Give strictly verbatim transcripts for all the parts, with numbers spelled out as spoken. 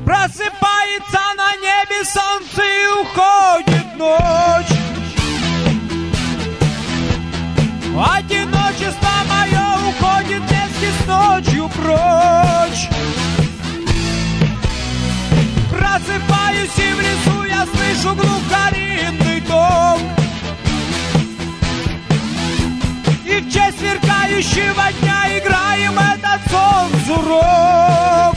Просыпается на небе солнце и уходит ночь. Одиночество мое уходит вместе с ночью прочь. Просыпаюсь и в лесу я слышу глухаринный дом. И в честь сверкающего дня играем этот сон суров.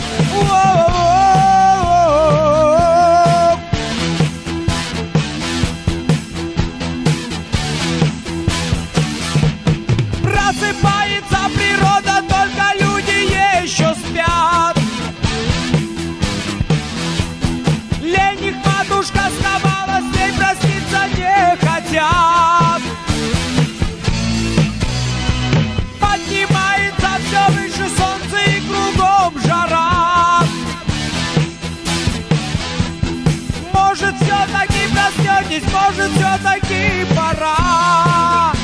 Просыпается природа, только люди еще спят. Лень их матушка сковала, с ней проститься не хотят. Поднимается все выше солнце и кругом жара. Может, все-таки проснетесь, может, все-таки пора.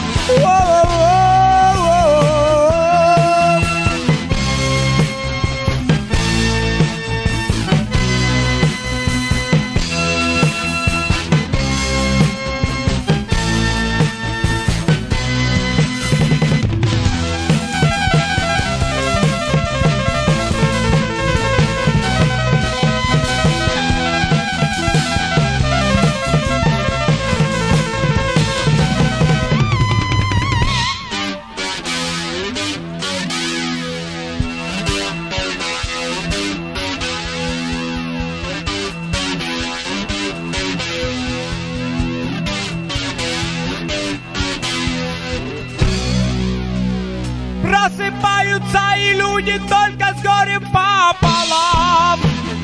Просыпаются и люди только с горем пополам.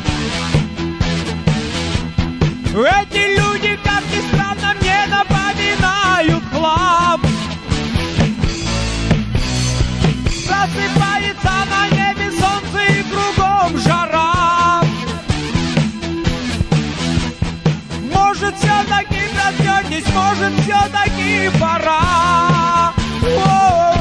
Эти люди, как ни странно, мне напоминают хлам. Просыпается на небе солнце и кругом жара. Может, все-таки проснетесь, может, все-таки пора. О-о-о.